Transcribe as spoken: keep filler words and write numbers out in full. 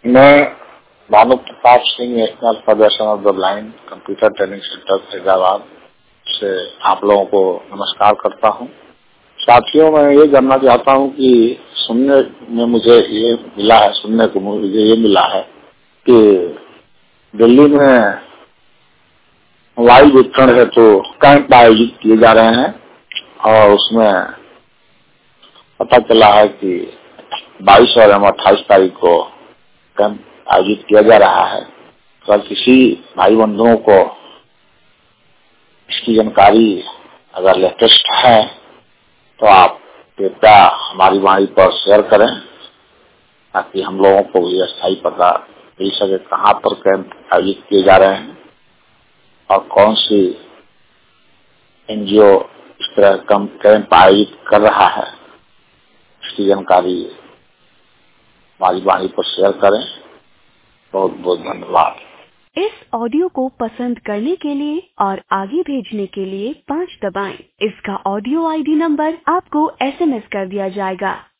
मैं Bhanu Pratap Singh, national federation of the blind computer training centre Faizabad से आप लोगों को नमस्कार करता हूं। साथियों, मैं ये जानना चाहता हूं कि सुनने में मुझे ये मिला है सुनने को मुझे ये मिला है कि दिल्ली में मोबाइल वितरण हेतु कैंप आयोजित किए जा रहे हैं और उसमें पता चला है कि बाईस और एवं अट्ठाईस तारीख को कैंप आयोजित किया जा रहा है। अगर किसी भाई बंधुओं को इसकी जानकारी अगर लेटेस्ट है तो आप कृपया हमारी वाणी पर शेयर करें ताकि हम लोगों को भी स्थायी पता मिल सके कहाँ पर कैंप आयोजित किए जा रहे हैं और कौन सी एनजीओ इस तरह कैंप आयोजित कर रहा है। इसकी जानकारी हमारी वाणी पर शेयर करें। बहुत बहुत धन्यवाद। इस ऑडियो को पसंद करने के लिए और आगे भेजने के लिए पाँच दबाएं। इसका ऑडियो आईडी नंबर आपको एसएमएस कर दिया जाएगा।